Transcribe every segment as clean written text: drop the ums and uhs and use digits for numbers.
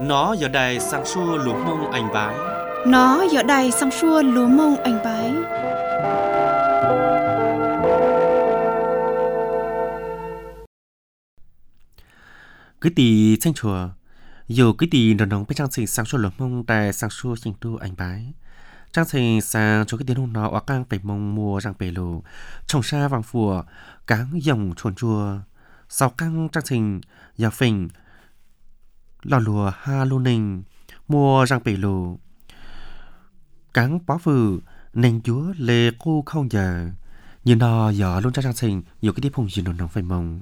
Nó giờ đây sang xua lúa mông anh bái. Nó giờ đây sang xua lúa mông anh bái. Cứ tì tranh chùa, dù cứ tì đồn nóng bên trang trình sang xua lúa mông đài sang xua trình tu anh bái. Trang trình sang cho cái tiếng hôn nó ở cang phải mông mùa răng bể lù, trồng xa vàng phùa, cáng dòng chuồn chùa. Sau căng trang trình, giáo phình, lò lùa ha lô ninh, mùa răng bể lù. Cáng bó vừ, nền chúa lê cô không giờ. Như nó giờ luôn trang trình, dù cái tiếng hôn dì đồn nóng phải mông.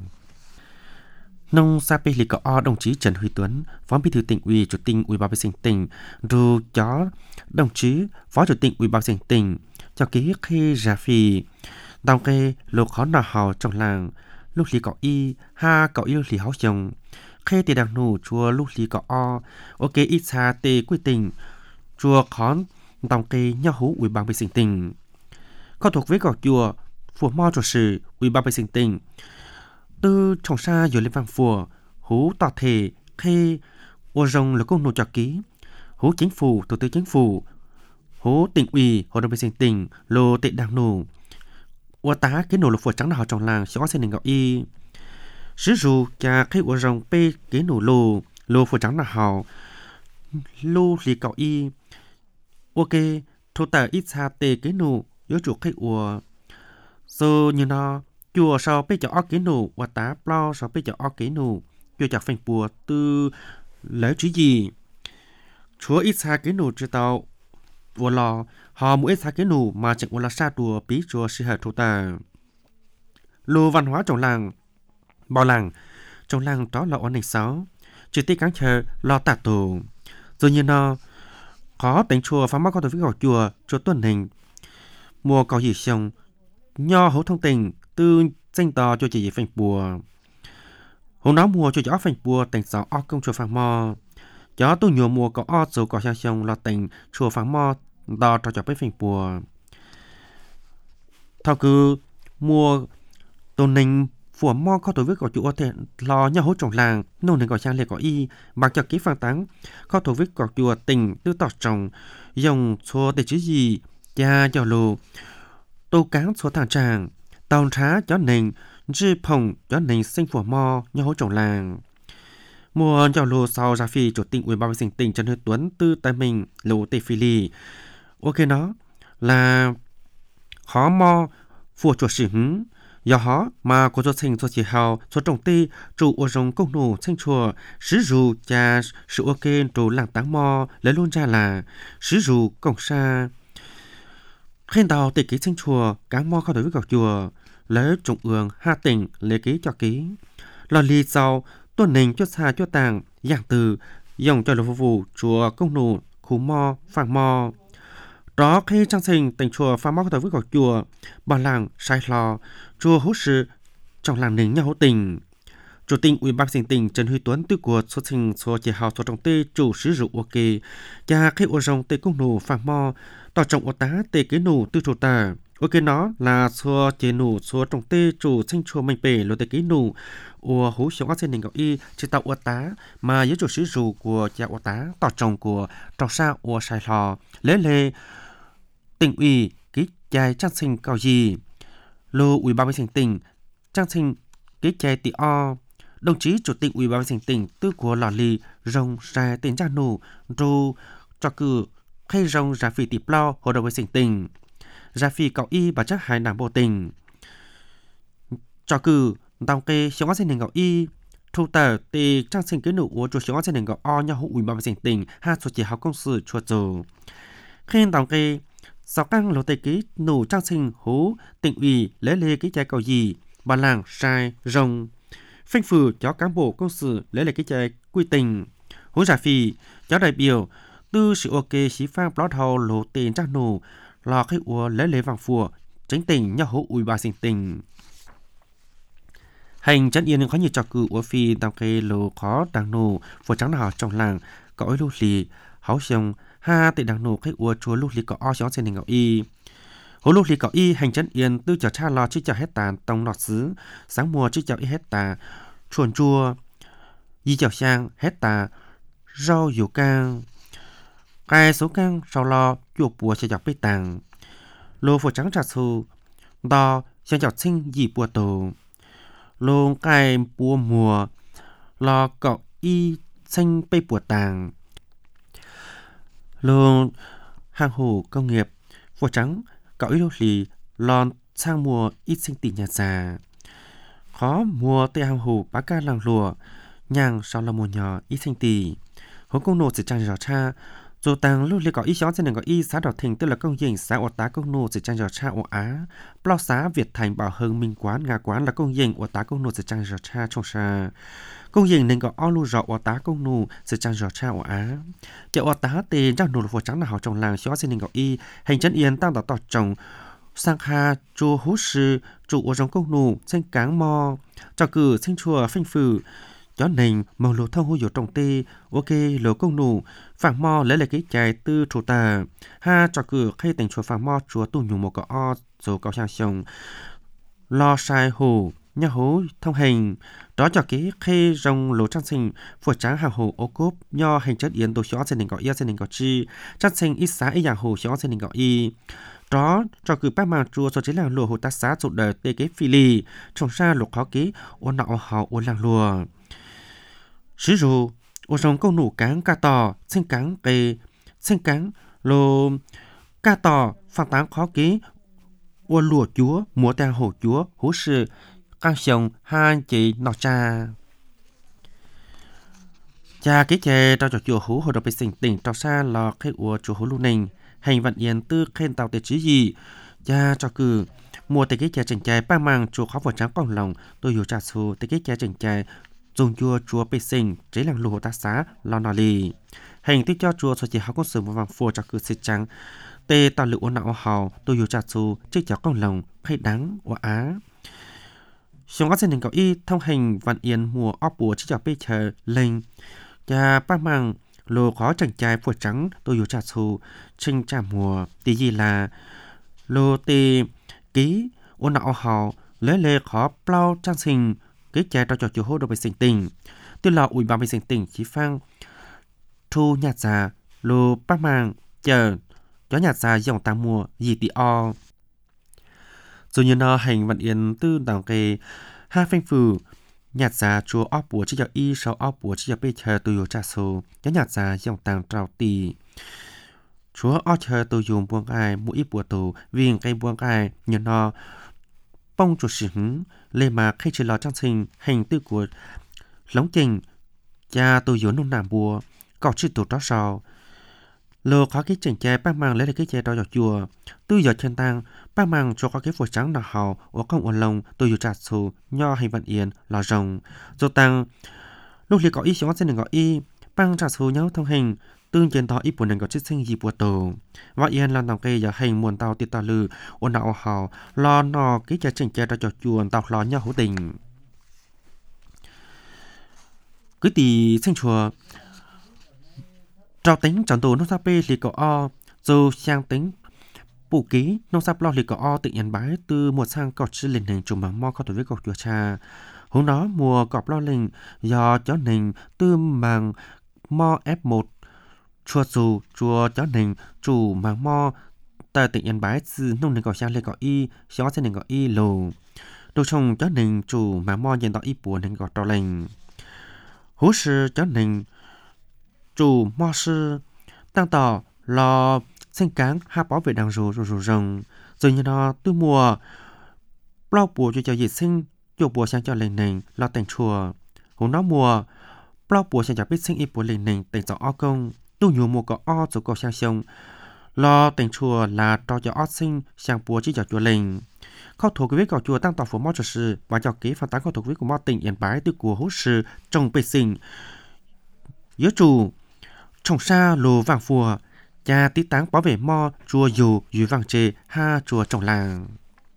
Nông sa bê lì có đồng chí Trần Huy Tuấn, Phó Bí thư Tỉnh ủy, Chủ tịch Ủy ban nhân dân tỉnh, rồi cho đồng chí Phó Chủ tịch Ủy ban nhân dân tỉnh cho ký khi ra phì, đồng kê lô khó nào hào trong làng, lúc lì có y, ha có yêu lì háo chồng, khi tiền đảng nụ chùa lúc lì có ok ít xa tê quy tình, chùa khó đồng kê nhau hú Ủy ban nhân dân tỉnh, có thuộc với gọt chùa phù mò chủ sự Ủy ban nhân dân tỉnh. Từ trồng xa dưới lên vàng phùa, hú tỏ thể khi ô rồng là công nô cho ký, hú chính phủ, thủ tướng chính phủ, hú tỉnh ủy, hội đồng nhân dân tỉnh, lô tệ đảng nô, ô tá cái nô lục phùa trắng nào trong làng xóa xe nền ngọc y, sử dụng cha khi ô rồng p cái nô lô phùa trắng nào lô lì cọ y, ok thủ tờ ít xa tê cái nô yếu chủ khi ô, so như nó chùa sau bây giờ cái nụ và tá plo sau bây giờ cái nụ chùa chặt phèn bùa từ lấy chữ gì chúa ít xa cái nụ chưa tao vừa lò họ mỗi ít xa cái nụ mà chẳng là xa đùa bí chùa sư hạt thủ tà lô văn hóa trong làng bao làng trong làng đó là ổn định sáu chỉ tiếc cán chờ lo tạt tù rồi như nó có tính chùa phá mắc có tổ chức gọi chùa tuần hình mùa cầu gì xong nho hữu thông tình từ danh tò cho chị phèn bùa hôm đó mua cho chó phèn bùa tỉnh sáu công chùa phàng mò chó tôi nhiều mua có rồi có sang sông là tỉnh chùa phàng mò đò cho chó phèn bùa thao cứ mua tôn ninh phủa mò có tổ với có chủ thể lo nhau hỗ trồng làng nông nên có sang liệt có y bạc cho ký phàng táng có tổ với có chùa tỉnh tư tọt trồng dòng số để chữ gì cha cho lù tô cán số thằng tràng tàu trá cho nền dư phồng cho nền sinh phủa mò nhau hỗ trồng làng mùa cho lô sau ra phi chủ tịch ủy ban nhân dân tỉnh Trần Huy Tuấn tư tại mình lô tê phi lì ok nó là khó mò phủa chuột sử hứng do họ mà có cho sinh cho chỉ hào cho trồng tê chủ ô rồng công nổ sinh chùa sử dụng cha sự ok chủ làng táng mò lấy luôn ra là sử dụng cổng xa khen tàu tê ký sinh chùa cáng mò không đối với gọc chùa lấy trung ương hà tỉnh lấy ký cho ký lò lì sau tuần nền cho xa cho tàng dạng từ dòng cho lục phục vụ chùa công nổ khu mò phàng mò đó khi trang sinh tỉnh chùa pha móc tới với gọc chùa bà làng sai lò chùa hỗ sự trong làng nền nhau hỗ tình chủ tịch ủy ban nhân tỉnh Trần Huy Tuấn từ của số sinh số chỉ hào số trong tê chủ sử dụng ok cha khi ô rồng tê công nổ phàng mò tỏ trọng ô tá tê kế nổ từ chủ tà ok nó là số chế nổ số trong tê chủ sinh chùa mạnh bể lô tê kế nổ ô hú sống ác sen nền ngọc y chỉ tạo ô tá mà với chủ sử dụng của cha ô tá tỏ trọng của trò sa ô sai lò lấy lê tỉnh ủy ký chai trang sinh cao gì lô ủy ban nhân dân tỉnh trang sinh ký chai tị o đồng chí chủ tịch ủy ban nhân dân tỉnh tư của lò lì rồng ra tiền ra nổ rô cho cử khay rồng ra phi tị plo hội đồng nhân dân tỉnh ra phi cao y và chắc hai đảng bộ tỉnh cho cử đào kê sống ác sen nền ngọc y thu tờ tê trang sinh kế nụ của chùa sống ác sen nền ngọc o nhau hữu ủy ban nhân dân tỉnh hai số chỉ học công sự chùa dầu khen đào kê sau căng lô tê ký nụ trang sinh hú tỉnh ủy lấy lê ký trái cầu gì bà làng sai rồng phanh phử cho cán bộ công sự lấy lê ký trái quy tình hú giả phi cho đại biểu tư sự ok xí phang plot hầu lô tiền trang nụ lò khách ua lấy lê vàng phùa tránh tỉnh nhau hữu ủy ban nhân dân tỉnh hành chân yên có nhiều trò cử ua phi đào kê lô khó đàng nụ phùa trắng nào trong làng có ối lô lì háo xong ha tệ đảng nổ khách ua chúa lúc lì có o xóa trên nền ngọc y hồ lúc lì có y hành chân yên tư chở cha lo chứ chở hết tàn tông nọt xứ sáng mùa chứ chở y hết tà chuồn chua y chở sang hết tà rau dầu cang cái số cang sau lo chuột bùa sẽ dọc bê tàng lô phổ trắng trà xù đo sẽ dọc sinh dị bùa tổ lô cái bùa mùa lo cọ y xanh bê bùa tàng lô hàng hồ công nghiệp phổ trắng cọ y đô lì lo sang mùa ít sinh tỷ nhà già khó mùa tây hàng hồ bá ca làng lùa nhàng sau là mùa nhỏ ít sinh tỷ hố công nô sẽ trang rõ cha dù tăng lúc liên có ý xóa trên đường có ý xã đỏ thình tức là công dình xã ổ tá công nô sẽ trang rõ cha ổ á bao xã Việt Thành Bảo Hưng Minh Quán Nga Quán là công dình ổ tá công nô sẽ trang rõ cha trong xa công dình nên có o lu rõ ổ tá công nô sẽ trang rõ cha ổ á chợ ổ tá tiền trang nô là phổ trắng là họ trồng làng xóa trên đường có ý hành chân yên tăng tỏ trồng sang ha chùa hú sư chủ ổ trong công nô sinh cáng mò cho cử sinh chùa phanh phử chó nền màu lúa thông hôi dột trồng tê ok lúa công nụ phẳng mò lấy lại cái trái từ chủ tà ha cho cửa khi tỉnh chùa phẳng mò chùa tu nhung một cỏ o rồi cao sang sông lo sai hồ nhà hố thông hành đó cho cái khi rồng lúa trang sinh phượt trắng hàng hồ ô cốp nho hành chất yến đồ xóa trên đỉnh cỏ ia trên đỉnh cỏ chi trang sinh ít xá ít dạng hồ xóa trên đỉnh cỏ y đó cho cứ bác mang chùa cho chế làng lúa hồ ta xá sụt đời tê cái phi lì trồng xa lục khó ký ôn nọ họ ôn làng lúa sử dụng ô sông câu nụ cáng ca tò sinh cáng kê sinh cáng lô ca tò phản tán khó ký ô lùa chúa múa tang hồ chúa hú sự căng sông hai chị nọ cha cha cái chè cho chùa hú hồ độc bị sinh tỉnh trao xa lò khai ua chùa hú lưu nình hành vận yên tư khen tàu tệ trí gì cha cho cử mua tê cái chè chỉnh chè ba mang chùa khó vượt trắng quang lòng tôi dù trà xù tê cái chè chỉnh chè dùng chùa bê sinh chế làng lùa ta xá lo nọ lì hành tích cho chùa so chỉ học con sử một vàng phù cho cứ xịt trắng tê tạo lực ôn nạo hào tôi dù trà xù chế chó con lòng hay đáng của á xong các gia đình có y thông hành vận yên mùa ốc bùa chế chó bê chờ lên cha ba mang lùa khó chẳng trai phù trắng tôi dù trà xù trinh trà mùa tí gì là lô tê ký ôn nạo hào lấy lê khó plau trang sinh cái trẻ cho chùa hô đồ bị sinh tình tôi là ủy ban bị sinh tình chỉ phang thu nhạt già lô bác mang chờ chó nhạt già dòng tăng mùa gì tì o rồi như nó hành vận yên tư đảng kê ha phanh phù nhạt già chùa ốc bùa chỉ cho y sau ốc bùa chỉ cho bê chờ tôi dù trà số chó nhạt già dòng tăng trào tì chúa ốc chờ tôi dùng buông ai mũi bùa tù viên cây buông ai như nó bông chuột sử hứng lê mà khi chỉ lo trang sinh hành tư của lóng trình cha tôi dồn nông nàm bùa cọ chữ tụt đó sao lô khó cái chỉnh chè bác mang lấy cái chè đo dọc chùa tôi giờ chân tăng bác mang cho có cái phổi trắng nào hào ở công ổn lông tôi dù trạt xù nho hành vận yên lò rồng rồi tăng lúc liệt có ý xóa trên đường gọi y băng trạt xù nhau thông hình tương trên đó ít buồn đừng có chức sinh gì bùa tổ và yên làm tàu cây giờ hành muôn tàu tiệt tàu lư ôn đạo hào lo nò cái chè chỉnh chè đo dọc chùa tàu lo nhau hữu tình cứ tì sinh chùa trao tính chọn tù nông sáp bê lì cỏ o dù sang tính bù ký nông sáp lo lì cỏ o tự nhận bái từ một sang cọt sư lình hình trùng bằng mo có tuổi với cọt chùa cha hôm đó mùa cọp lo lình do chó nình tư màng mo F1 chùa dù chùa chó nình chủ màng mo tại tự nhận bái từ nông nình cỏ sang lì cỏ y xó trên nình cỏ y lù đồ trồng chó nình chủ màng mo nhận tỏ y bùa nình cỏ trao lình hú sư chó nình chủ mò sư tăng tỏ lo sinh cáng ha bảo vệ đằng rù rồng rồi như đó tư mùa bao bùa cho dịch sinh chủ bùa sang cho lệnh nền lo thành chùa hôm đó mùa bao bùa sang cho biết sinh y bùa lệnh nền thành cho o công tu nhiều mùa có o rồi có sang sông lo thành chùa là cho o sinh sang bùa chỉ cho chùa lệnh khâu thuộc cái viết của chùa tăng tỏ phổ mò cho sư và cho kế phản tán khâu thuộc viết của mò tỉnh yên bái từ của hút sư trong bê sinh yếu chủ trồng xa lô vàng phùa cha tí táng bảo vệ mo chùa dù vàng chê ha chùa trồng làng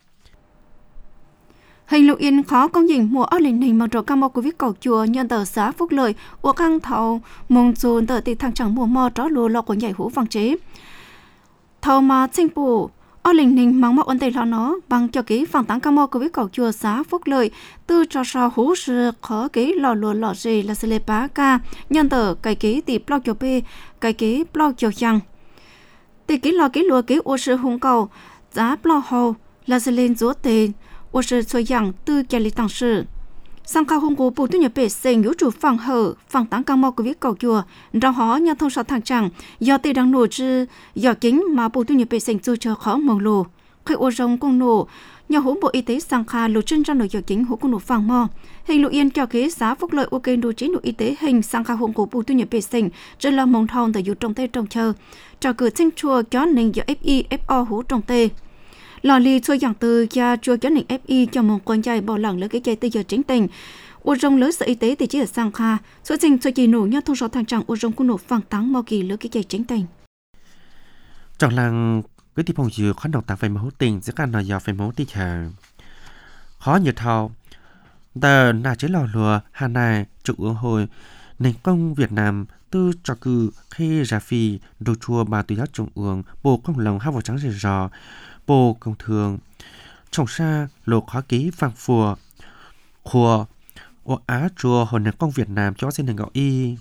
hình lục yên khó công dình mùa ớt lình hình mặc đồ cam mô của viết cầu chùa nhân tờ xã phúc lợi của căng thầu mong dùn tờ tì thằng chẳng mùa mò tró lùa lọ của nhảy hũ vàng chế thầu mà sinh bù ở linh ninh mang mọc ổn định lo nó bằng cho kỹ phản tán cam mô của với cầu chùa xã Phúc Lợi từ cho sao hú sự khó kỹ lò lùa lò gì là sẽ lệ bá ca nhân tờ cái kỹ tỷ blog cho b cái kỹ blog cho chăng tỷ kỹ lò kỹ lùa kỹ ô sự hùng cầu giá blog hồ là sẽ lên rúa tiền ô sự xoay dặn từ kia lý tăng sự sang khảo hùng của bộ tư nhập bể sinh yếu chủ phẳng hở phẳng tán cam mô của với cầu chùa trong họ nhà thông sáu thằng chẳng do tỷ đang nổ chứ do chính mà bộ tư nhập bể sinh chưa khó mong lù khi ô rồng công nổ nhà hỗ bộ y tế sang kha lô chân ra nội do chính hỗ công nổ phẳng mò hình lụ yên kéo kế giá Phúc Lợi ok đồ chính nội y tế hình sang kha hùng của bộ tư nhập bể sinh rất là mong thòng tại dù trong tê trong chờ trò cử thanh chùa chó nình do FI FO hỗ trong tê lò lì xôi dạng từ cha chùa chó nình FI cho mong con trai bỏ lẳng lỡ cái chạy từ giờ chính tình ô rồng lớn sở y tế thì chỉ ở sang kha số sinh số chỉ nổ nhau thông số thang trạng ô rồng công nổ phẳng táng mò kỳ lỡ cái chạy chính tình trong làng cái thì phong dừa khó đầu tạo phải mẫu tình sẽ càng nói giờ phải mẫu tí chờ khó như thao tờ là chế lò lùa hà này trụ ương hồi nền công Việt Nam tư cho cử khi ra phi đồ chùa bà tùy giác trung ương bộ công lòng hai bộ trắng rì rò bộ công thường trồng xa lộ khó ký phang phùa khùa ô á chùa hồi nền công Việt Nam cho xin nền gạo y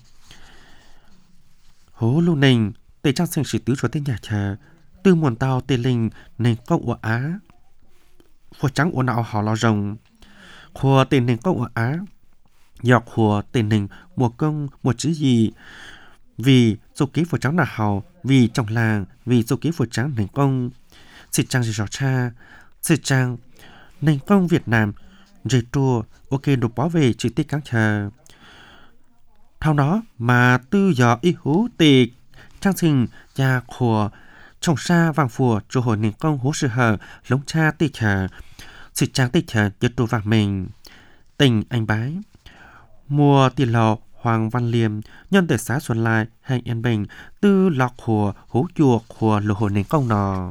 hố lưu nình tây trang sinh sử tứ chúa tên nhà chờ từ muôn tàu tây linh nền công của Á phùa trắng của nào họ lo rồng khùa tên nền công của Á dọc khùa tên nền mùa công mùa chữ gì vì số ký phùa trắng là hào vì trong làng vì số ký phùa trắng nền công xịt trang gì rõ cha xịt trang nền công Việt Nam dây trua ok được bảo vệ chữ tiết cán chờ thao đó mà tư giờ y hú tì trang sinh cha khùa trồng xa vàng phùa cho hồi nền công hú sự hờ lống cha tì chờ xịt trang tì chờ cho tù vàng mình tình anh bái mùa tiền lò Hoàng Văn Liêm nhân từ xã Xuân Lai hay Yên Bình tư lọc khùa hú chuộc khùa lộ hồi nền công nò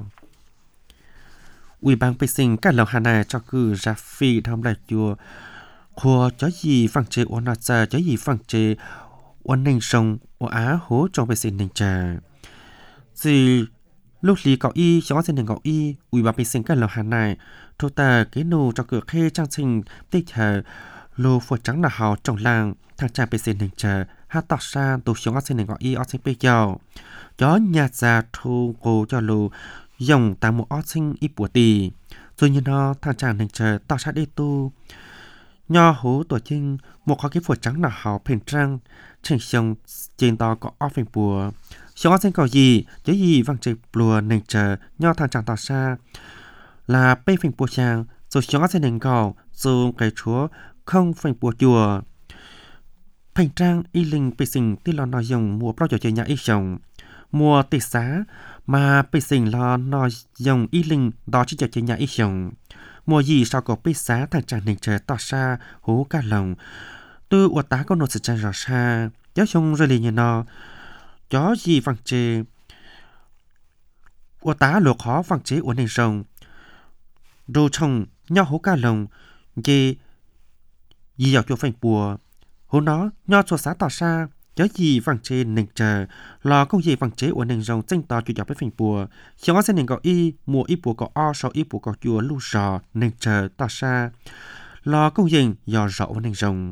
ủy ban vệ sinh các lồng hà này cho cử ra phi thông đại chùa khùa chó gì phẳng chế ổn nạt ra chó gì phẳng chế ổn nền sông ổn á hố trong vệ sinh nền trà gì lúc lý cậu y cho xin nền cậu y ủy ban vệ sinh các lồng hà này thô tà kế nô cho cử khê trang sinh tích thờ lô phổi trắng là hào trong làng thằng cha vệ sinh nền trà hát tọt xa tổ xuống xin nền cậu y ở sinh bê giàu chó nhạt ra thu cô cho lô dòng tại một ớt sinh ít bùa tì rồi như nó thằng chàng nền trời tạo ra đi tu nho hú tổ trinh một khó cái phổi trắng là hào phèn trăng trên sông trên to có ớt phèn bùa xong ớt sinh cầu gì chứ gì văng trời bùa nền trời nho thằng chàng tạo ra là bê phèn bùa chàng rồi xong ớt sinh nền cầu rồi cái chúa không phèn bùa chùa phèn trăng y linh bê sinh tí lo nói dòng mùa bao giờ chơi nhà y chồng mùa tì xá mà bê sinh lo nói dòng y linh đó chỉ chơi nhà y chồng mùa gì sau có bê xá thằng chàng nền trời tỏ xa hú cả lòng tư ua tá có nốt sự chân rõ xa giáo chung rồi lì như nó chó gì văng chê ua tá lộ khó văng chế ua nền rồng đồ chồng nhau hú cả lòng dê gì dọc chỗ phành bùa hú nó nho cho xá tỏ xa chớ gì vàng trên nền trời lò công gì vàng chế của nền rồng tranh to chủ dọc với phình bùa xong sẽ nền gạo y mùa y bùa có o sau y bùa có chùa lưu sò nền trời to xa lò công gì dò rõ với nền rồng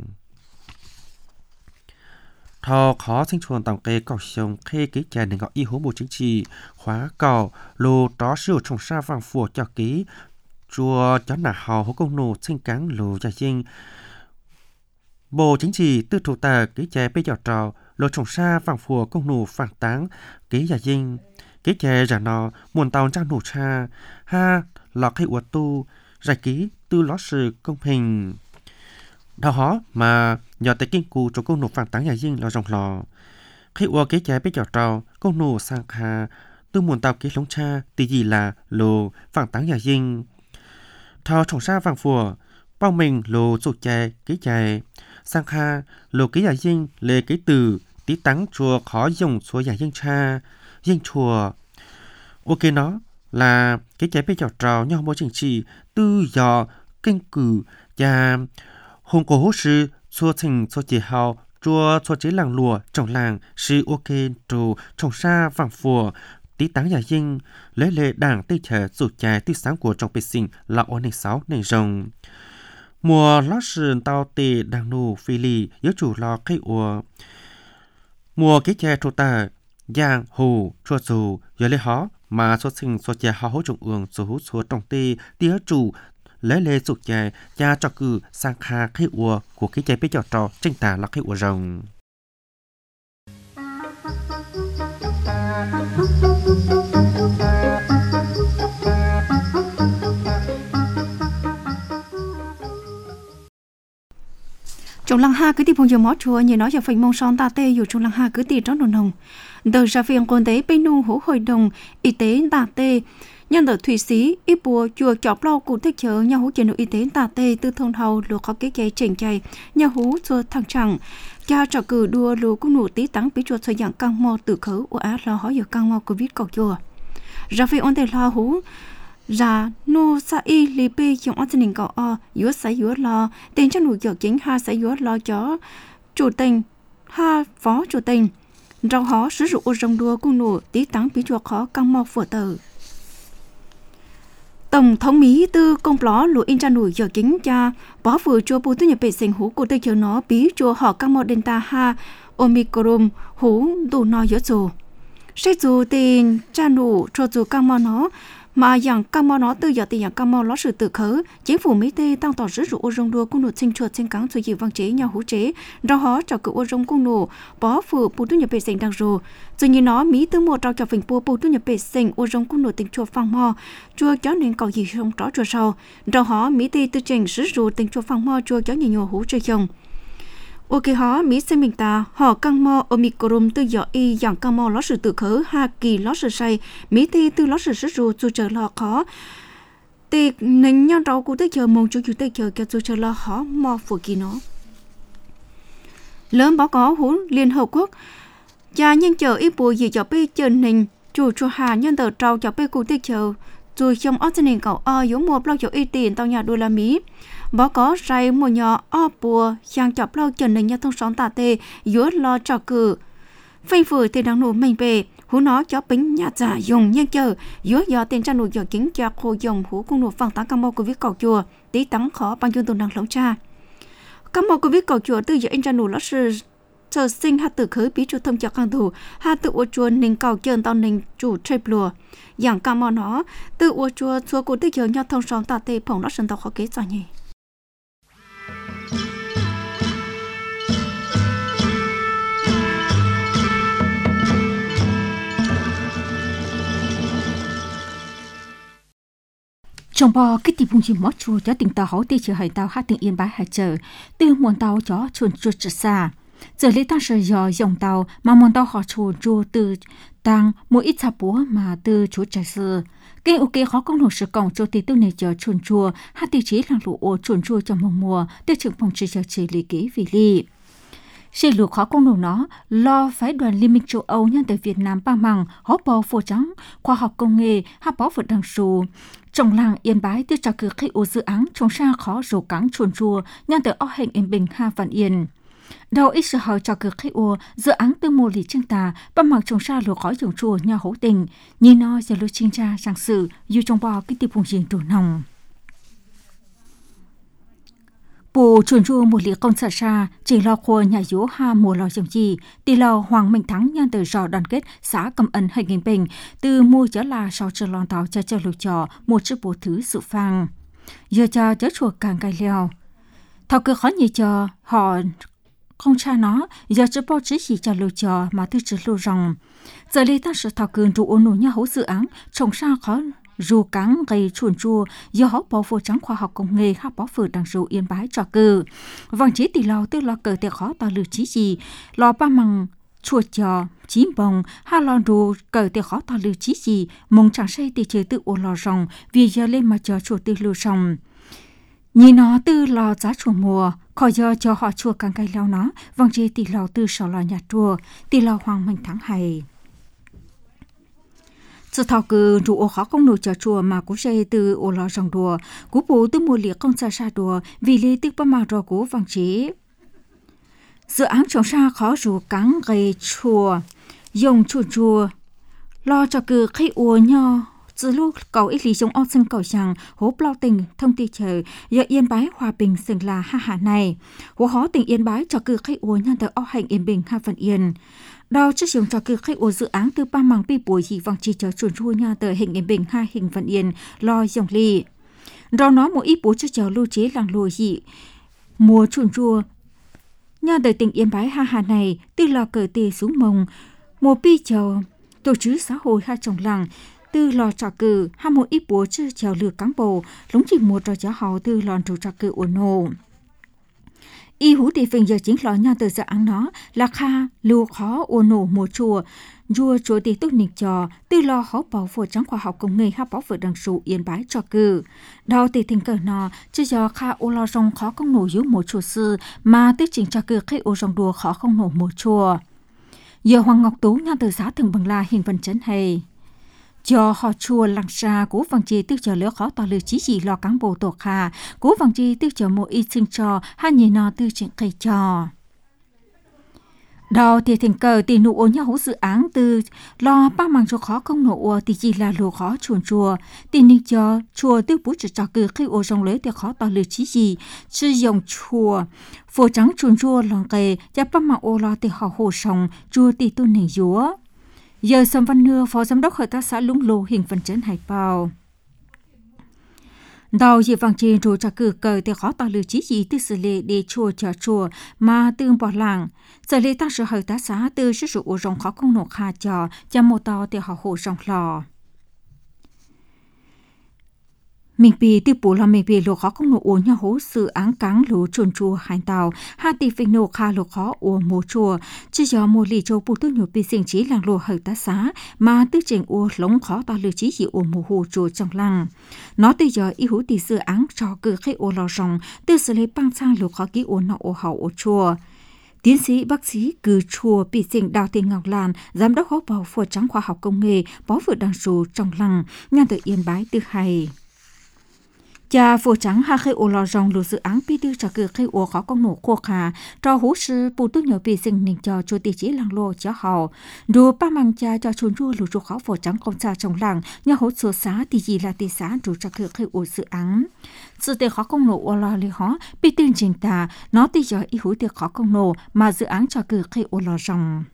thò khó sinh chuồn tàu kê cầu sông khê ký chè nền gạo y hố bộ chính trị khóa cầu lô đó sử trồng xa vàng phùa cho ký chùa chó nà hò hố công nô sinh cáng lô gia dinh bộ chính trị tư thủ tờ ký chè bê giọt trò lô trồng xa vàng phùa công nụ phản táng ký giả dinh ký chè giả nò muôn tàu trang nụ cha ha lọt hay uất tu giải ký tư ló sự công hình đó hó mà nhờ tới kinh cù cho công nụ phản táng giả dinh lò rồng lò khi uất ký chè bê giọt trò công nụ sang hà tư muôn tàu ký lống cha tí gì là lô phản táng giả dinh thao trồng xa vàng phùa bao mình lô sụt chè ký chè sang kha lô ký giả dinh lê ký từ tí tắng chùa khó dùng số giả dinh cha dinh chùa ok nó là cái trái bê chảo trào nhau mô trình trị tư dò kinh cử và hùng cổ hốt sư xua thành xua chỉ hào chùa xua chế làng lùa trong làng sư ok trù trồng xa vàng phùa tí táng nhà dinh lấy lệ đảng tây trẻ rụt chè tí sáng của trong bê sinh là ổn định 6 này rồng mùa lót sườn tao tê đảng nụ phi lì yếu chủ lo cây ua mùa cái chè trô ta giang hồ chua dù giờ lấy hó mà xuất sinh xuất chè hó hỗ trồng ương số hút số trong tê tía chủ lấy lệ rụt chè cha cho cử sang kha cây ua của cái chè bê chọ trò tranh tả là cây ua rồng trong lăng ha cứ tìm phong giờ mót chùa như nói cho phần mong son ta tê dù trong lăng ha cứ tìm trong đồn hồng đời ra phiền quân tế bên nu hỗ hội đồng y tế ta tê nhân đời thủy sĩ ít bùa chùa chọc lau cụ thích chợ nhà hú chế nội y tế ta tê từ thôn hầu lúa có cái cây chỉnh chạy nhà hú cho thằng chẳng cha trò cử đua lúa cũng nụ tí tắng bí chùa xoay dạng căng mò từ khấu của á lo hỏi giờ căng mò covid cầu chùa ra phiền ôn tế lo hú ra nô sa y li pe trong anh tình cọ yếu sai yếu lo tên cho nụ giờ chính ha sai yếu lo cho chủ tình ha phó chủ tình rau hó sử dụng ô rong đua cung nụ tí tắng bí chùa khó căng mò phở tờ tổng thống Mỹ tư công ló lụa in ra nụ giờ chính cha bỏ vừa chùa bù tư nhập vệ sinh hú của tây chờ nó bí chùa họ căng mò delta ha omicron hú đủ nói yếu dù sẽ dù tiền cha nụ cho dù căng mò nó mà dạng cam mò nó từ giờ thì dạng cam mò nó sự tự khớ chính phủ Mỹ tây tăng tỏ rất ô rong đua cung nụ sinh chuột sinh cáng rồi gì văn chế nhau hú chế rau hó cho cựu ô rong cung nụ bó phủ bù tư nhập vệ sinh đang rồi rồi như nó Mỹ tư một trao cho phình bù tư nhập vệ sinh ô rong cung nụ tình chuột phăng mò chua chó nên cầu gì không rõ chua sau rau hó Mỹ tây tư trình sử dụng tình chuột phăng mò chua chó nhiều nhiều hú chơi chồng ok hó Mỹ xem mình ta họ căng mò omicron từ giờ y dạng căng mò ló sự tự khớ ha kỳ ló sự say Mỹ tây từ ló sự sử dụng chu chờ lò khó tì nên nhau rau của tới chờ mong chú chú tới chờ cái chu chờ lò khó mò phụ kỳ nó lớn báo có hú Liên Hợp Quốc cha nhân chờ ít bùa gì cho bê chờ nình chủ chu hà nhân tờ trâu cho bê cụ tới chờ rồi trong Australia cậu giống mua bao cho y tiền tao nhà đô la Mỹ báo có say một nhỏ bùa sang chọc lâu chân nền nhà thông sống tà tê giữa lo trò cử phanh phử thì đang nổ mình về hú nó cho bính nhà giả dùng nhân chờ giữa giờ tiền tra nụ giờ kính cho khô dùng hú cung nụ phẳng tán cam mô của viết cầu chùa tí tắng khó bằng dương tồn đằng lống cha cam mô của viết cầu chùa từ giờ anh tra nụ ló sư chờ sinh hạt tử khởi bí chủ thông cho khang thủ hạt tự ô chùa nền cầu chân tao nền chủ chơi lùa dạng cam mô nó tự ô chùa chùa của tích giờ nhà thông sống tà tê phỏng nó sân tao khó kế cho nhỉ trong bò cái tìm vùng gì mót chua cho tỉnh tàu hậu tê chờ hải tàu hát tỉnh yên bái hải chờ từ muôn tàu cho chuồn chuột trở xa giờ lấy tăng sợi giò dòng tàu mà muôn tàu họ chuồn chua từ tăng mỗi ít sạp búa mà từ chuột trở xưa cái ok khó công nổ sự còng cho tỷ tư này chờ chuồn chua hát tỷ trí làng lụa ô chuồn chua trong mùa mùa tiêu trưởng phòng chỉ chờ chỉ lý kỹ vì lý xe lược khó công nổ nó lo phái đoàn Liên minh châu Âu nhân tới Việt Nam ba mằng hó bò phổ trắng khoa học công nghệ hát bó vượt đằng sù trong làng Yên Bái tiêu trò cứ khi ô dự án trồng xa khó rổ cắn chuồn chua nhân tới ở hình Yên Bình ha Văn Yên đầu ít sự hờ trò cứ khi ô dự án từ mùa lì trưng tà ba mằng trồng xa lược khó dùng chua nhà hỗ tình nhìn nó giờ lưu trinh tra trang sử dù trong bò cái tiệp vùng riêng đủ nòng bù chuồn chua một lì công sở xa chỉ lo khua nhà dỗ ha mùa lo dòng gì tỷ lo Hoàng Minh Thắng nhân từ rò đoàn kết xã Cầm Ân hay Yên Bình từ mua chở là sau chờ lon tàu cho lục trò một chiếc bộ thứ sự phang giờ cho chở chuột càng cay leo thao cơ khó như cho họ không cha nó giờ chỉ bao chỉ cho lục trò mà tư chỉ lưu rồng giờ đây ta sẽ thao cường trụ ôn nụ nhà hỗ dự án trồng xa khó rùa cắn gây chuồn chua do họ bỏ vô trắng khoa học công nghệ họ bỏ phở đằng rượu Yên Bái trò cử vòng chỉ tỷ lò tư lo cờ tiệc khó to lử chí gì lò ba mằng chuột trò chín bồng ha lò rùa cờ tiệc khó to lử chí gì mong chẳng say thì chơi tự ô lò rồng vì giờ lên mà chờ chuột tư lưu rồng nhìn nó tư lò giá chùa mùa khỏi giờ cho họ chùa càng cay leo nó vòng chỉ tỷ lò tư sò lò nhà chùa tỷ lò Hoàng Minh Thắng hay sự thao cử rủ ô khó công nổi chờ chùa mà cũng xây từ ô lò rồng đùa cú bố từ mùa liệt công xa xa đùa vì lý tích ba mà rò cú vàng chế dự án trồng xa khó rủ cắn gây chùa dùng chuồn chùa lo cho cứ khi ua nho từ lúc cầu ít lý trong ông sinh cầu rằng hố bao tình thông tin chờ giờ Yên Bái hòa bình xứng là ha hà này hố hó tình Yên Bái cho cứ khi ua nhân tới ô hành Yên Bình ha phần Yên đào trước trường cho cứ khi ua dự án từ ba mảng pi buổi gì vòng chỉ chờ chuẩn chua nha tới hình Yên Bình ha hình phần Yên lo dòng ly đó nó một ít bố cho chờ lưu chế làng lùi dị mùa chuẩn chua nha tới tỉnh Yên Bái ha hà này từ lò cờ tề xuống mông một pi chờ tổ chức xã hội ha trồng làng từ lò trà cử hai một ít búa chưa chèo lừa cán bộ lúng chỉ một trò cháo hào từ lò trà cử ổn nổ y hú thì phình giờ chính lò nhà từ dự án nó là kha lưu khó ổn nổ mùa chùa chùa thì tốt nịch trò từ lò khó bảo phổ trắng khoa học công nghệ ha bảo phổ đằng sụ Yên Bái trà cử đào thì thành cờ nọ chứ giờ kha ô lò rong khó công nổ dưới mùa chùa sư mà tới chỉnh trà cử khi ô rong đùa khó không nổ mùa chùa giờ Hoàng Ngọc Tú nhà từ xã Thường Bằng La hình vân chấn hay cho họ chùa lăng xa cố vàng chi tiêu cho lỡ khó tỏ lừa chí gì lo cán bộ tổ khả cố vàng chi tiêu cho mỗi ít sinh cho hai nhìn nó tư chuyện cây cho đào thì thành cờ thì nụ ô nhau hữu dự án từ lo ba mảng cho khó không nụ ô thì chỉ là lùa khó chuồn chùa thì ninh cho chùa tiêu bút cho cử khi ô rong lấy thì khó tỏ lừa chí gì sử dụng chùa phổ trắng chuồn chùa lòng kề cho ba mảng ô lo thì họ hồ sòng chùa thì tu nảy dúa giờ Sâm Văn Nưa, Phó Giám đốc Hợp tác xã Lũng Lô, hình phần trấn Hải Bào. Đào dị vàng trên rồi trả cử cờ thì khó tỏ lừa chí gì từ xử lệ để chùa mà tương bỏ làng. Xử lệ tăng sự hợp tác xã từ sử dụng rộng khó công nộp hạ cho một tàu thì họ hộ rộng lò. Mình bị tiêu bố là mình bị lộ khó công nộ ổ nhau hố sự án cáng lũ chuồn chùa hành tàu hai tỷ phình nộ khá lộ khó ổ mùa chùa chỉ do mùa lì châu bù tư nhộp bị sinh trí làng lộ hợp tác xá mà tư trình ổ lống khó tỏ lưu trí dị ổ mùa hồ chùa trong làng nó từ giờ y hú tỷ sự án cho cử khi ổ lò rồng từ sự lấy băng sang lộ khó ký ổ nọ ổ hậu ổ chùa. Tiến sĩ bác sĩ cử chùa bị sinh Đào Thị Ngọc Lan, giám đốc hỗ bảo phổ trắng khoa học công nghệ, bó vừa đăng số trong làng, nhan từ Yên Bái từ hay. Cha phổ trắng ha khai ô lò rong lù dự án pi tư trả cử khai ô khó công nổ khô khả cho hú sư bù tu nhỏ bị sinh nình cho chùa tỷ chỉ làng lô cho họ đồ ba mang cha cho chôn chua lù chùa khó phổ trắng công cha trong làng nhà hỗ số xá tỷ gì là tỷ xá đủ trả cử khai ô dự án sự tỷ khó công nổ ô lò li hó pi tư trình ta nó tỷ giờ y hú tỷ khó công nổ mà dự án trả cử khai ô lò rong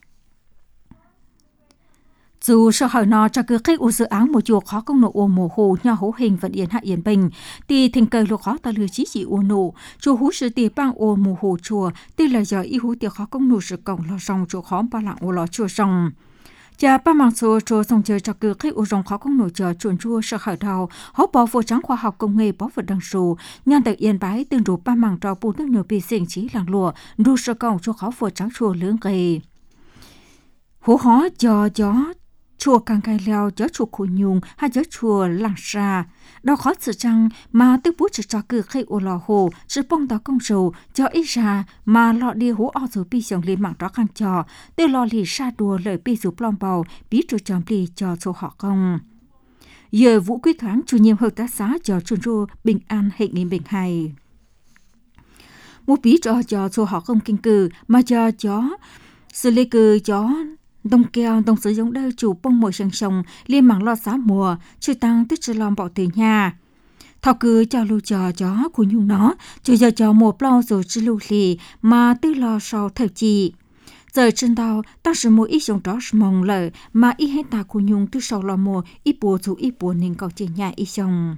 dù sở hỏi nó cho cứ khách u dự án một chùa khó công nộ ô mồ hồ nhà hố hình vận yên hạ yên bình thì thành cây lô khó ta lừa chí chỉ ô nộ chùa hú sự tì bang ô mồ hồ chùa tuy là giờ y hú tì khó công nộ sự cổng lo rong chùa khó ba lạng ô lo chùa rong cha ba mang số chùa sông chơi cho cứ khách u rong khó công nộ chờ chuồn chùa sở hỏi đầu hố bảo phổ trắng khoa học công nghệ bảo vật đăng số nhan tự yên bái tương đủ ba mang trò bù tương nhiều bị sinh chí làng lụa đủ sở cổng chùa khó phổ trắng chùa lưỡng gầy hố hó cho gió chùa càng cài leo chớ chùa khổ nhung hay chớ chùa làng xa đâu khó sự chăng mà tư bút cho cử khi ô lò hồ sự bông đó công sầu cho ít ra mà lọ đi hố o rồi bị dòng lên mạng đó khăn cho tư lò lì xa đùa lời bị dù plom bầu biết rồi chồng lì cho số họ công giờ vũ quyết thoáng chủ nhiệm hợp tác xã cho chuồn chùa bình an hệ nghị bình hay một bí cho số họ không kinh cử mà cho sự lê cử cho đông keo đông sử dụng đeo chủ bông mồi sừng sồng liên mạng lo giá mùa chưa tăng tích sự lòng bảo từ nhà thọ cứ cho lưu trò chó của nhung nó chưa giờ cho một lo rồi chưa lưu lì mà tư lo sau thời chị giờ trên tàu ta sử một ít dùng đó mong lợi mà ít hết ta của nhung từ sau lo mùa ít bùa dù ít bùa nên cầu chỉ nhà ít dùng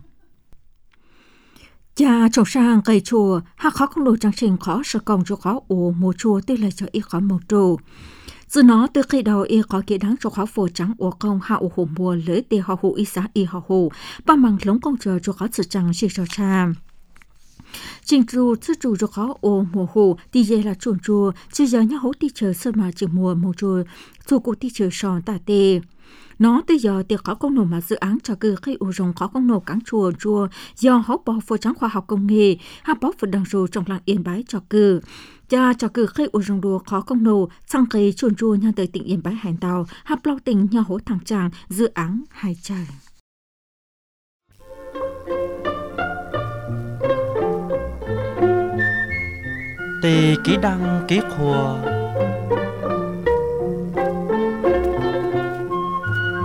cha trồng sang cây chùa ha khó không đồ trang trình khó sở công cho khó ổ mùa chùa tư là cho ít khó một trù dù nó từ khi đầu y có kiện đáng cho khó phổ trắng ổ công hạ ổ hồ mùa lưới tì họ hồ y xã y họ hồ ba măng lống công chờ cho khó sự trắng chỉ cho cha trình trù sư trù cho khó ổ mùa hồ thì dễ là chuồn chùa chứ giờ nhá hố ti chờ sơn mà chỉ mùa chùa dù cụ ti chờ sòn tà tê nó tới giờ tiệc khó công nổ mà dự án cho cử khi ủ rồng khó công nổ cáng chùa do hỗ bảo phổ trắng khoa học công nghệ ha bó vật đằng rù trong làng Yên Bái cho cử cha cho cử khi ủ rồng đùa khó công nổ sang cây chuồn chùa nha tới tỉnh Yên Bái hành tàu ha bao tỉnh nhà hỗ thằng chàng dự án hai trời tê kỹ đăng kỹ khua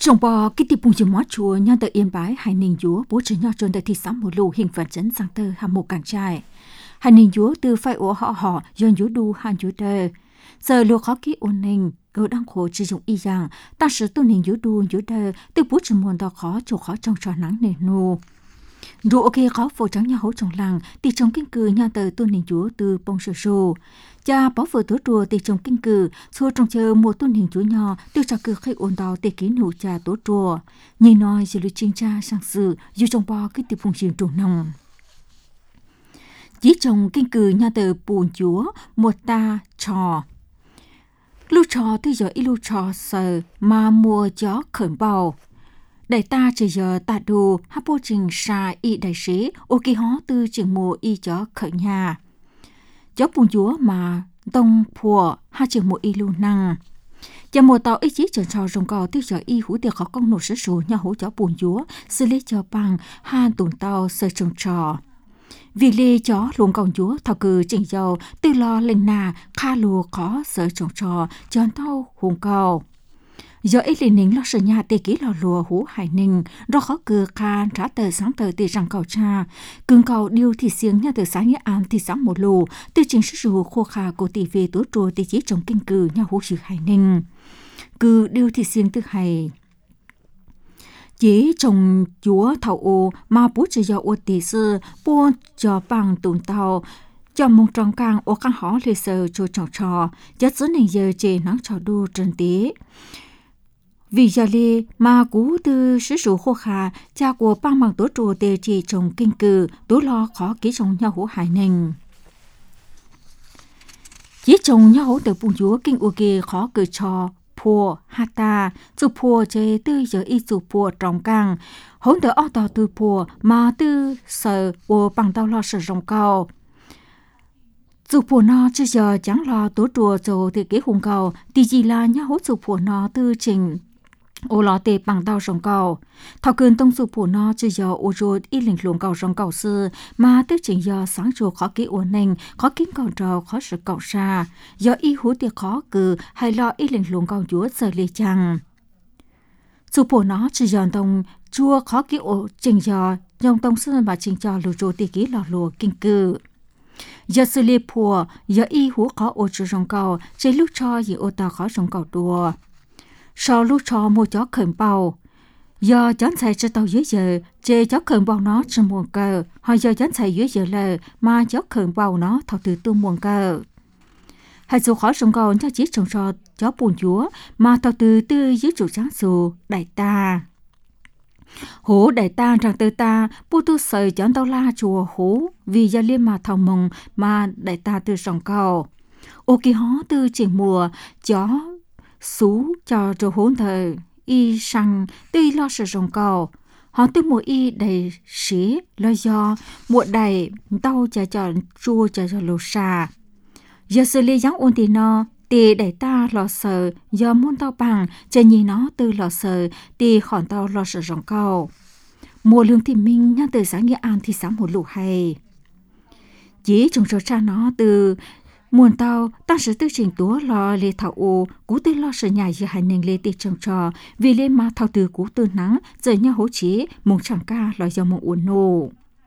trong bò cái tiệp bùng chìm mót chùa nhân tờ yên bái hai ninh dúa bố trí nhau trôn tờ thị xã mùa lù hình phản chấn sang tờ hàm một càng trai hai ninh dúa từ phải ổ họ dồn dúa đu hàn dúa tờ giờ lùa khó kỹ ổn ninh gấu đang khổ sử dụng y dạng ta sử tu ninh dúa đu dúa tờ từ bố trí môn tờ khó chỗ khó trong trò nắng nền nô đủ ok khó phổ trắng nhà hỗ trong làng thì trong kinh cử nhà tờ tu ninh dúa từ bông sơ sô cha bảo vừa tối chùa thì trong kinh cử xua trong chờ một tuần hình chúa nhỏ tiêu trả cử khách ổn đào để ký nụ cha tối chùa nhìn nói chỉ lưu chính cha sang sự dù trong bao cái tiệp phùng truyền trù nòng chỉ trong kinh cử nhà tờ bùn chúa một ta trò lưu trò từ giờ ít lưu trò sờ mà mua gió khẩn bầu đại ta chỉ giờ ta đủ hấp bố trình xa y đại sĩ ô kỳ hó từ trình mùa y gió khởi nhà gió bùn chúa mà đông phùa hai trường một y lưu năng và một tàu ý chí trở trò rồng cò tiêu giờ y hữu tiệc khó công nổ sứ sủ nhà hỗ gió bùn chúa xử lý cho bằng hai tuần tàu sơ trồng trò vì lê chó luôn công chúa thảo cử trình dầu từ lo lên nà kha lùa khó sơ trồng trò cho tàu hùng cầu giờ ít liền nín lo sợ nhà tê ký lò lùa hú hải ninh do khó cử khan trả tờ sáng tờ tê rằng cầu cha cưng cầu điêu thì xiềng nhà tờ sáng nghĩa an thì sáng một lù từ trình sức rù khô khà của tỷ về tối trùa tê chỉ trong kinh cử nhà hú sự hải ninh cử điêu thì xiềng từ hải chỉ trong chúa thảo ô mà bố chỉ do ô tỷ sư bố cho bằng tồn tàu cho mong trong càng ô càng khó lê sơ cho trò trò chất dẫn hình giờ chê nắng trò đu trần tế vì giờ lê mà cú từ sử dụng khô khà cha của bang bằng tổ trùa tề chỉ trong kinh cử tổ lo khó ký trong nhau hữu hải ninh chỉ trong nhau hữu từ bùng chúa kinh u kê khó cử trò phùa hata dù phùa chế tư giờ y dù phùa trong càng hỗn đỡ o tàu từ phùa mà tư sợ của bằng tàu lo sợ rồng cao dù phùa nó chứ giờ chẳng lo tổ trùa rồi thì kế hùng cầu thì gì là nhau hữu dù phùa nó tư trình ô lọ tê bằng tàu rồng cầu thảo cơn tông dù phù nó chứ giờ ô rồi ít lệnh luồng cầu rồng cầu sư mà tức chỉnh giờ sáng chùa khó kỹ ổn ninh khó kiến cầu trò khó sự cầu xa do y hú tiệc khó cử hay lo ít lệnh luồng cầu chúa giờ lê chăng dù phù nó chứ giờ tông chua khó kỹ ổn chỉnh giờ dòng tông sư mà chỉnh cho lù rồi tê ký lọ lùa kinh cử giờ sư lê phù giờ y hú khó ô chứ rồng cầu chế lúc cho gì ô tàu khó rồng cầu đùa sau lúc cho mua chó khẩn bầu do chán xài cho tàu dưới giờ chê chó khẩn bầu nó trong muôn cờ hoặc do chán xài dưới giờ lờ mà chó khẩn bầu nó thọ từ tu muôn cờ hay dù khó sông cầu cho chỉ trồng trọt chó bùn chúa mà thọ từ tư dưới trụ tráng dù đại ta hổ đại ta rằng từ ta bu tu sợi chón tàu la chùa hổ vì gia liên mà thầu mông mà đại ta từ sông cầu ô kỳ hó từ triển mùa chó sú cho rồi hỗn thời y sang tuy lo sự rồng cầu họ từ mùa y đầy xí lo do mùa đầy đau cho chua cho lô xà giờ xử lý giống ôn thì nó thì để ta lo sợ do muốn tao bằng cho nhìn nó từ lo sợ thì khỏi tao lo sự rồng cầu mùa lương thì minh nhá từ sáng nghĩa an thì sáng một lũ hay chỉ trồng cho cha nó từ muôn tàu ta sẽ tư trình tố lo lê thảo ô cú tư lo sợ nhà giữa hai nền lê tê trồng trò vì lê mà thảo từ cú tư nắng giờ nhau hỗ chế mong chẳng ca lo do mong uốn nô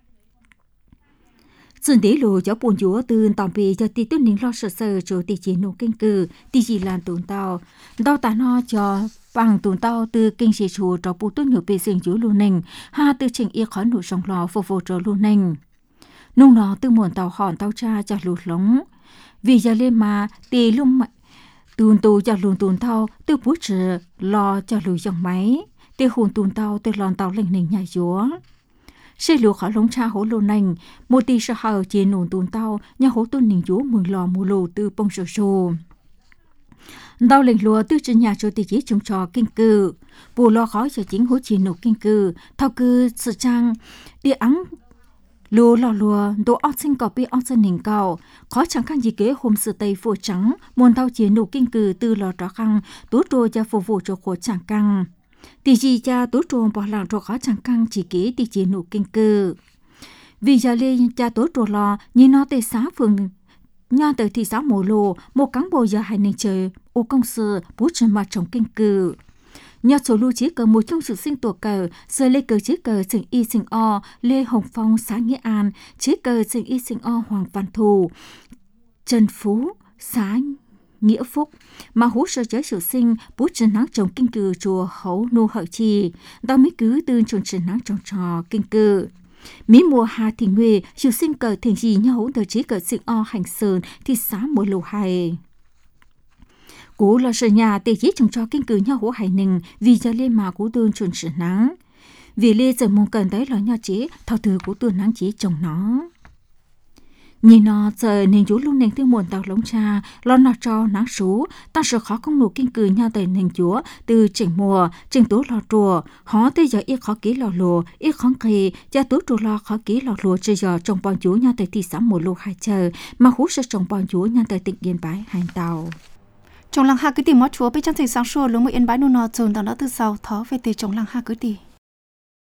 dừng đế lô cho buồn chúa từ tạm bì cho tì tư nín lo sợ sợ cho tì chỉ nô kinh cử tì chỉ làm tồn tàu đau ta nó cho bằng tồn tàu từ kinh sĩ chùa cho bù tốt nhiều bề sinh chúa lưu ninh ha tư trình y khó nụ sông lò phục vụ cho lưu ninh nung nó từ muôn tàu hòn tàu cha cho lụt lống vì giờ lên mà tì lung tuôn tu cho luôn tuôn thao từ bút trừ lo cho lùi dòng máy tì hồn tuôn tàu từ lòn tàu lên nền nhà chúa xe lùa khỏi lông cha hổ lô nành một tì sợ hờ chỉ nôn tuôn tàu nhà hổ tuôn nền chúa mừng lò mù lù từ bông sổ sổ đau lệnh lùa từ trên nhà cho tì chỉ trồng trò kinh cử bù lo khó cho chính hỗ chỉ nụ kinh cử thao cư sự trang đi ắng lùa lò lùa đồ ớt sinh cọp bi ớt sinh hình cầu khó chẳng khăn gì kế hôm sự tây phù trắng muôn thao chiến nụ kinh cử từ lò trò khăn tú trô cho phục vụ cho khổ chẳng căng tỷ gì cha tú trô bỏ làng trò khó chẳng căng chỉ kế tỷ chiến nụ kinh cử vì giờ lên cha tú trô lò nhìn nó tây xá phường nhà tới thị xã mồ lồ một cán bộ giờ hai nên chơi ô công sự bố chân mặt trong kinh cử nhà số lưu chí cờ một trong sự sinh tổ cờ giờ lê cờ chí cờ trường y sinh o Lê Hồng Phong xã Nghĩa An, chí cờ trường y sinh o Hoàng Văn Thù, Trần Phú xã Nghĩa Phúc mà hú sơ giới sự sinh bút trần nắng trồng kinh cử chùa hấu nô hợi chi đau mấy cứ tương trồng trần nắng trồng trò kinh cử mỹ mùa hà thì nguy sự sinh cờ thành gì nhau tờ chí cờ sinh o hành sơn thì xá mỗi lù hay cú là sở nhà tê chí trồng trò kinh cử nhau hú hải nình vì giờ lên mà cú tương trồng trần nắng vì lê giờ mong cần tới lo nhau chế thao từ cú tương nắng chế trồng nó nhìn nó giờ nên chú luôn nên tiêu muộn tàu lống cha lo nào cho nắng sú ta sợ khó không nụ kinh cử nhau tới nên chúa từ chỉnh mùa chỉnh tố lò chùa họ tới giờ ít khó kỹ lò lùa ít khó kỳ cha tố chùa lo khó kỹ lò lùa chơi giờ trồng bao chúa nhau tới thị xã mùa lúa hai chờ mà hú sẽ trồng bao chúa nhau tới tỉnh Yên Bái hành tàu trồng lăng ha cứ tìm mót chúa bên trong thành sáng sủa lúc mới Yên Bái nô nọ trồn tàu đó từ sau thó về từ trồng lăng ha cứ tìm